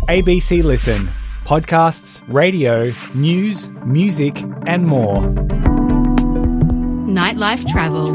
ABC Listen. Podcasts, radio, news, music and more. Nightlife Travel.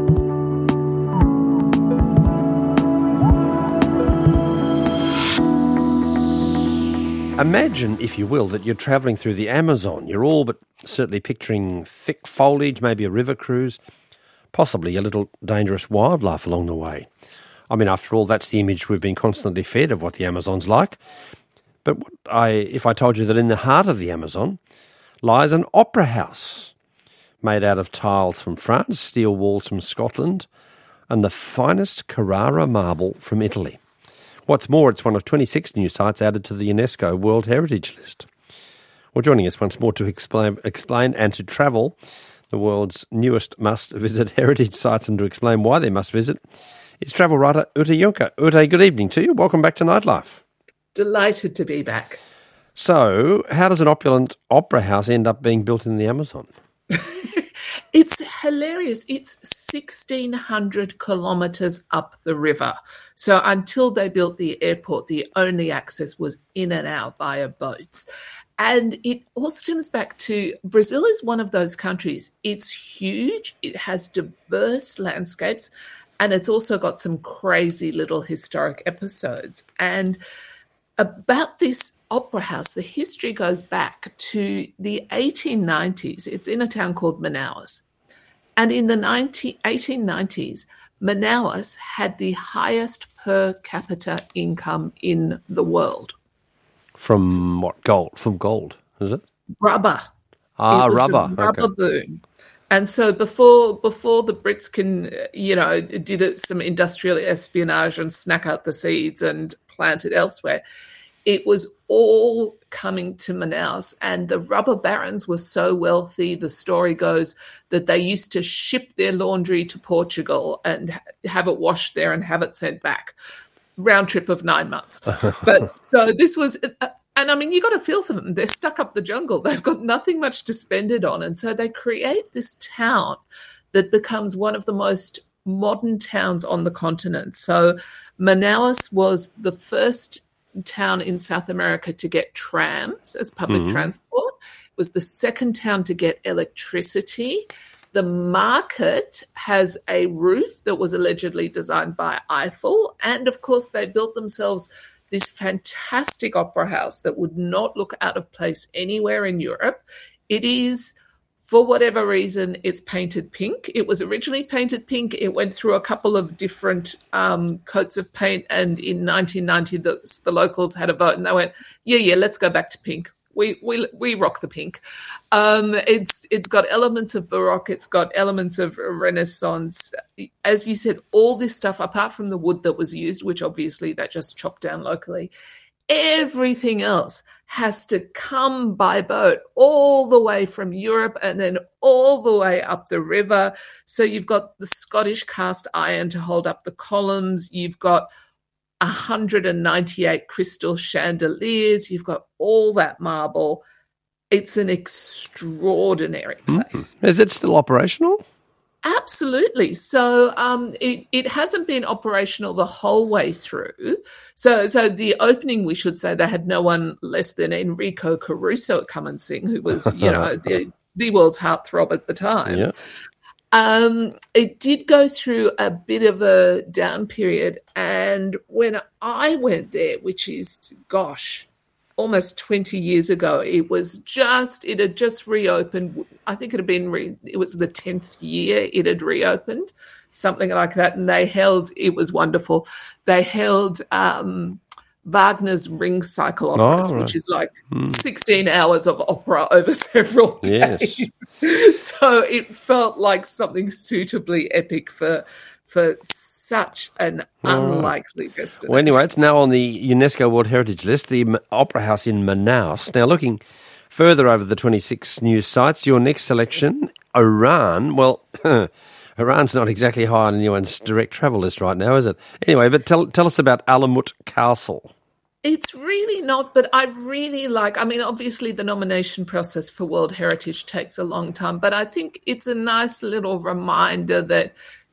Imagine, if you will, that you're travelling through the Amazon. You're all but certainly picturing thick foliage, maybe a river cruise, possibly a little dangerous wildlife along the way. I mean, after all, that's the image we've been constantly fed of what the Amazon's like. But if I told you that in the heart of the Amazon lies an opera house made out of tiles from France, steel walls from Scotland, and the finest Carrara marble from Italy. What's more, it's one of 26 new sites added to the UNESCO World Heritage List. Well, joining us once more to explain and to travel the world's newest must-visit heritage sites and to explain why they must visit is travel writer Ute Juncker. Ute, good evening to you. Welcome back to Nightlife. Delighted to be back. So, how does an opulent opera house end up being built in the Amazon? It's hilarious. It's 1,600 kilometres up the river. So until they built the airport, the only access was in and out via boats. And it all stems back to Brazil is one of those countries. It's huge. It has diverse landscapes. And it's also got some crazy little historic episodes. And about this opera house, the history goes back to the 1890s. It's in a town called Manaus. And in the 1890s, Manaus had the highest per capita income in the world. From what? Gold? From gold, is it? Rubber. Ah, it was rubber. The rubber Okay. boom. And so before the Brits did some industrial espionage and snack out the seeds and plant it elsewhere, it was all coming to Manaus. And the rubber barons were so wealthy, the story goes, that they used to ship their laundry to Portugal and have it washed there and have it sent back. Round trip of 9 months. But so this was... And I mean, you got to feel for them. They're stuck up the jungle. They've got nothing much to spend it on. And so they create this town that becomes one of the most modern towns on the continent. So Manaus was the first town in South America to get trams as public transport. It was the second town to get electricity. The market has a roof that was allegedly designed by Eiffel. And of course, they built themselves this fantastic opera house that would not look out of place anywhere in Europe. It is, for whatever reason, it's painted pink. It was originally painted pink. It went through a couple of different coats of paint, and in 1990, the locals had a vote, and they went, yeah, let's go back to pink. We rock the pink. It's got elements of Baroque. It's got elements of Renaissance. As you said, all this stuff, apart from the wood that was used, which obviously they just chopped down locally, everything else has to come by boat all the way from Europe and then all the way up the river. So you've got the Scottish cast iron to hold up the columns. You've got 198 crystal chandeliers. You've got all that marble. It's an extraordinary place. Is it still operational? Absolutely. So it hasn't been operational the whole way through. So the opening, we should say, they had no one less than Enrico Caruso come and sing, who was, the world's heartthrob at the time. Yeah. It did go through a bit of a down period. And when I went there, which is, almost 20 years ago, it had just reopened. I think it was the 10th year it had reopened, something like that. And it was wonderful. They held Wagner's Ring Cycle operas, which is like 16 hours of opera over several days. Yes. So it felt like something suitably epic for such an unlikely destination. Well, anyway, it's now on the UNESCO World Heritage List, the Opera House in Manaus. Now, looking further over the 26 news sites, your next selection, Oran. Well, Iran's not exactly high on anyone's direct travel list right now, is it? Anyway, but tell us about Alamut Castle. It's really not, but I really obviously the nomination process for World Heritage takes a long time, but I think it's a nice little reminder that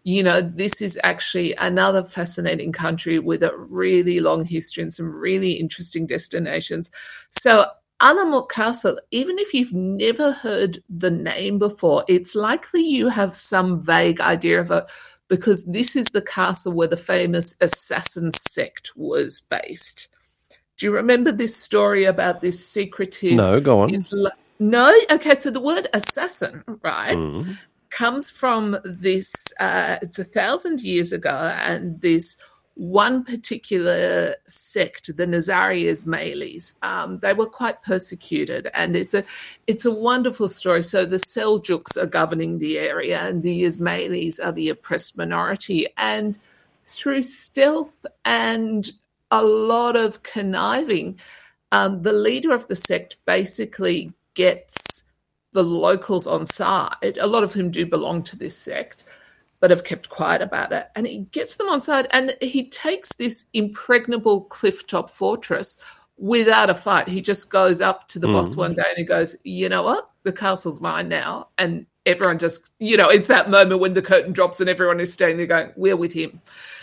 this is actually another fascinating country with a really long history and some really interesting destinations. So Alamut Castle, even if you've never heard the name before, it's likely you have some vague idea of it, because this is the castle where the famous assassin sect was based. Do you remember this story about this secretive... No, go on. No? Okay, so the word assassin, right, comes from this, it's 1,000 years ago, and this one particular sect, the Nizari Ismailis, they were quite persecuted, and it's a wonderful story. So the Seljuks are governing the area, and the Ismailis are the oppressed minority, and through stealth and a lot of conniving, the leader of the sect basically gets the locals on side, a lot of whom do belong to this sect, but have kept quiet about it. And he gets them on side, and he takes this impregnable cliff-top fortress without a fight. He just goes up to the boss one day and he goes, you know what? The castle's mine now. And everyone just, it's that moment when the curtain drops and everyone is standing there going, we're with him.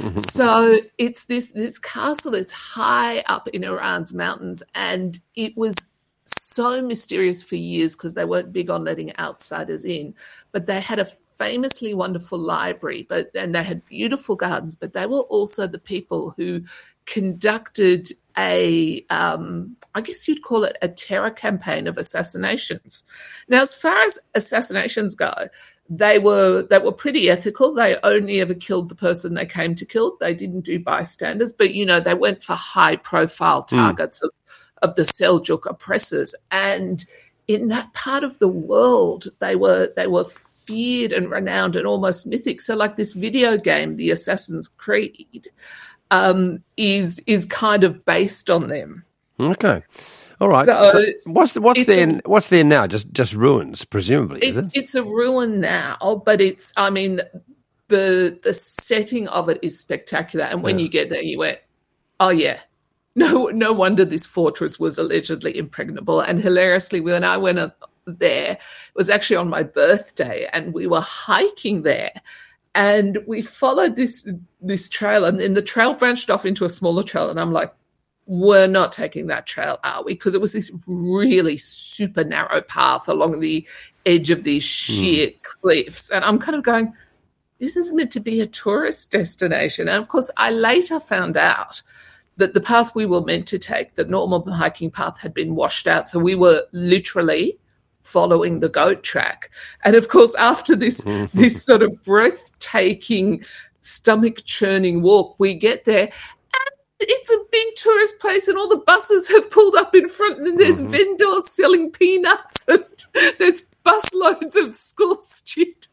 So it's this castle that's high up in Iran's mountains, and it was so mysterious for years because they weren't big on letting outsiders in. But they had a famously wonderful library, and they had beautiful gardens, but they were also the people who conducted I guess you'd call it a terror campaign of assassinations. Now, as far as assassinations go, they were pretty ethical. They only ever killed the person they came to kill. They didn't do bystanders, but they went for high profile targets of the Seljuk oppressors. And in that part of the world, they were feared and renowned and almost mythic. So like this video game, the Assassin's Creed, is kind of based on them. Okay. All right. So what's there now? Just ruins, presumably, is it? It's a ruin now, but the setting of it is spectacular. And when you get there, you went, oh yeah. No wonder this fortress was allegedly impregnable. And hilariously, when I went there, it was actually on my birthday, and we were hiking there, and we followed this trail, and then the trail branched off into a smaller trail, and I'm like, we're not taking that trail, are we? Because it was this really super narrow path along the edge of these sheer cliffs, and I'm kind of going, this is meant to be a tourist destination. And of course, I later found out that the path we were meant to take, the normal hiking path, had been washed out. So we were literally following the goat track. And of course, after this sort of breathtaking, stomach-churning walk, we get there, and it's a big tourist place, and all the buses have pulled up in front, and there's vendors selling peanuts, and there's busloads of school students.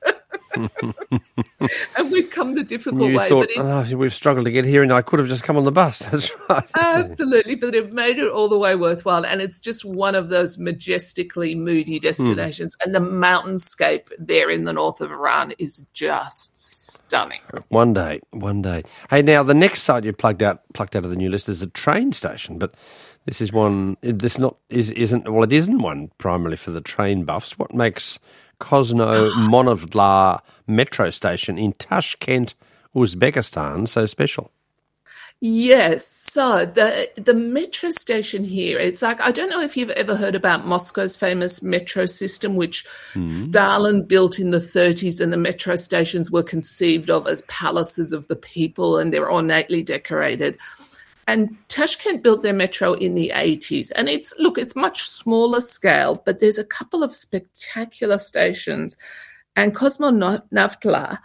And we've come the difficult way. Thought, we've struggled to get here, and I could have just come on the bus. That's right. Absolutely, but it made it all the way worthwhile. And it's just one of those majestically moody destinations. And the mountainscape there in the north of Iran is just stunning. One day. Hey, now the next site you plucked out of the new list is a train station, but this is one. It isn't one primarily for the train buffs. What makes Kozno Monovlar metro station in Tashkent, Uzbekistan so special? Yes, so the metro station here, it's like, I don't know if you've ever heard about Moscow's famous metro system, which Stalin built in the 30s, and the metro stations were conceived of as palaces of the people, and they're ornately decorated. And Tashkent built their metro in the 80s. And it's much smaller scale, but there's a couple of spectacular stations. And Kosmonavtla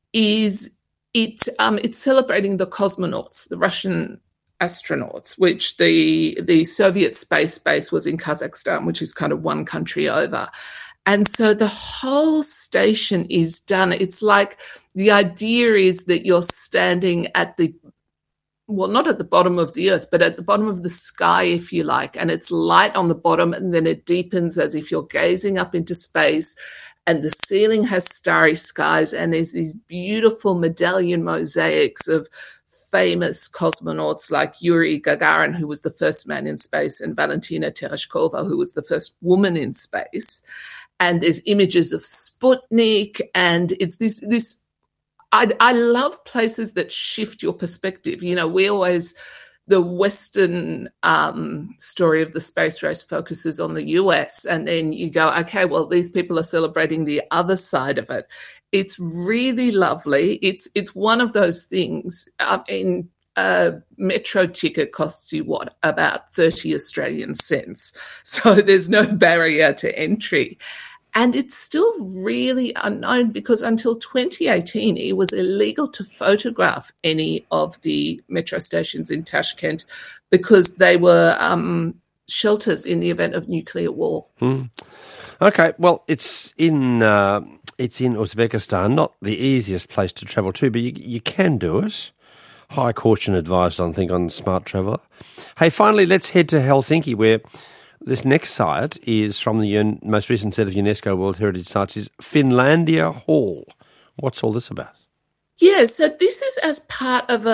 it's celebrating the cosmonauts, the Russian astronauts, which the Soviet space base was in Kazakhstan, which is kind of one country over. And so the whole station is done. It's like the idea is that you're standing at not at the bottom of the earth, but at the bottom of the sky, if you like, and it's light on the bottom, and then it deepens as if you're gazing up into space, and the ceiling has starry skies, and there's these beautiful medallion mosaics of famous cosmonauts like Yuri Gagarin, who was the first man in space, and Valentina Tereshkova, who was the first woman in space. And there's images of Sputnik, and it's this I love places that shift your perspective. You know, the Western story of the space race focuses on the US, and then you go, okay, well, these people are celebrating the other side of it. It's really lovely. It's one of those things. A metro ticket costs you about 30 Australian cents. So there's no barrier to entry. And it's still really unknown because until 2018, it was illegal to photograph any of the metro stations in Tashkent because they were shelters in the event of nuclear war. Okay, well, it's in Uzbekistan, not the easiest place to travel to, but you can do it. High caution advised, I think, on Smart Traveller. Hey, finally, let's head to Helsinki, where this next site is from the most recent set of UNESCO World Heritage Sites, is Finlandia Hall. What's all this about? Yeah, so this is as part of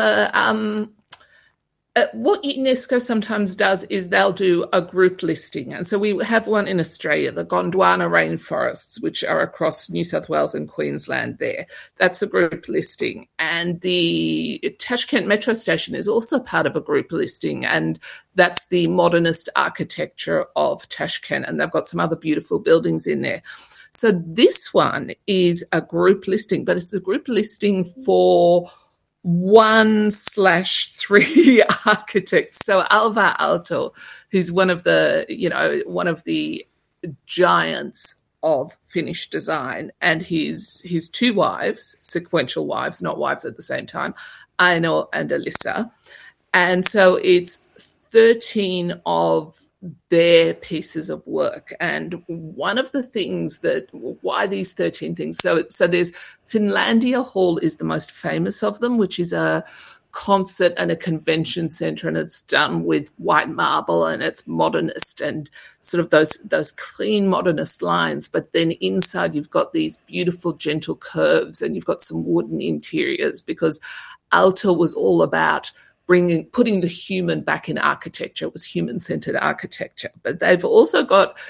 what UNESCO sometimes does is they'll do a group listing. And so we have one in Australia, the Gondwana rainforests, which are across New South Wales and Queensland there. That's a group listing. And the Tashkent Metro Station is also part of a group listing. And that's the modernist architecture of Tashkent. And they've got some other beautiful buildings in there. So this one is a group listing, but it's a group listing for 1/3 architects. So Alvar Aalto, who's one of the giants of Finnish design, and his two wives, sequential wives, not wives at the same time, Aino and Elissa. And so it's 13 of their pieces of work. And one of the things why these 13 things, so there's Finlandia Hall is the most famous of them, which is a concert and a convention center, and it's done with white marble and it's modernist and sort of those clean modernist lines. But then inside you've got these beautiful gentle curves and you've got some wooden interiors because Aalto was all about putting the human back in architecture. It was human-centered architecture. But they've also got,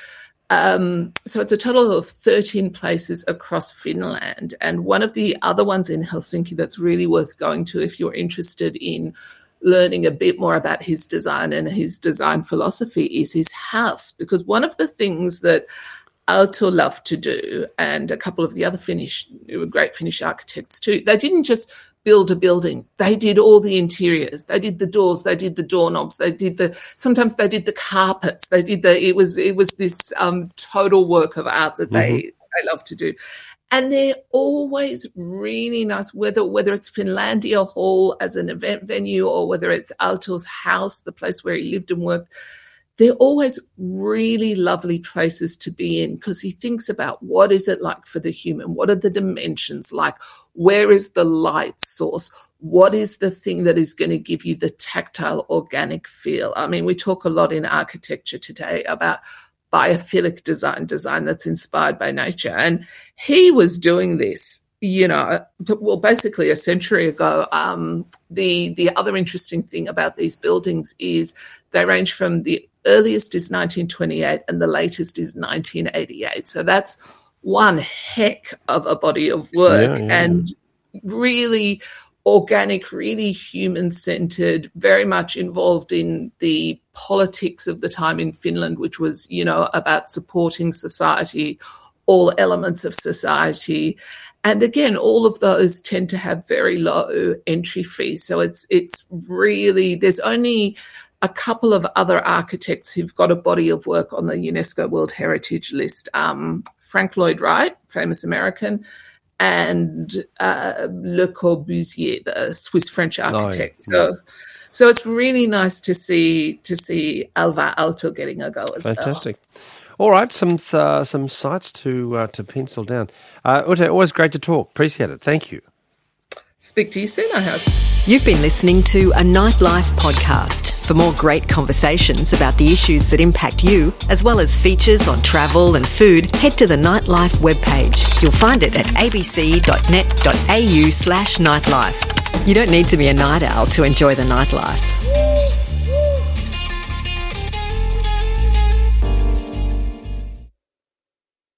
so it's a total of 13 places across Finland. And one of the other ones in Helsinki that's really worth going to if you're interested in learning a bit more about his design and his design philosophy is his house. Because one of the things that Aalto loved to do, and a couple of the other great Finnish architects too, they didn't just build a building. They did all the interiors. They did the doors. They did the doorknobs. Sometimes they did the carpets. It was this total work of art that they love to do. And they're always really nice, whether it's Finlandia Hall as an event venue or whether it's Aalto's house, the place where he lived and worked. They're always really lovely places to be in because he thinks about what is it like for the human? What are the dimensions like? Where is the light source? What is the thing that is going to give you the tactile, organic feel? I mean, we talk a lot in architecture today about biophilic design that's inspired by nature. And he was doing this, basically a century ago. The other interesting thing about these buildings is they range from the earliest is 1928 and the latest is 1988. So that's one heck of a body of work and really organic, really human-centered, very much involved in the politics of the time in Finland, which was, about supporting society, all elements of society. And again, all of those tend to have very low entry fees. So it's really, there's only a couple of other architects who've got a body of work on the UNESCO World Heritage List. Frank Lloyd Wright, famous American, and Le Corbusier, the Swiss-French architect. So it's really nice to see Alvar Aalto getting a go as well. Fantastic. All right, some sites to pencil down. Ute, always great to talk. Appreciate it. Thank you. Speak to you soon, I hope. You've been listening to a Nightlife podcast. For more great conversations about the issues that impact you, as well as features on travel and food, head to the Nightlife webpage. You'll find it at abc.net.au/nightlife. You don't need to be a night owl to enjoy the nightlife.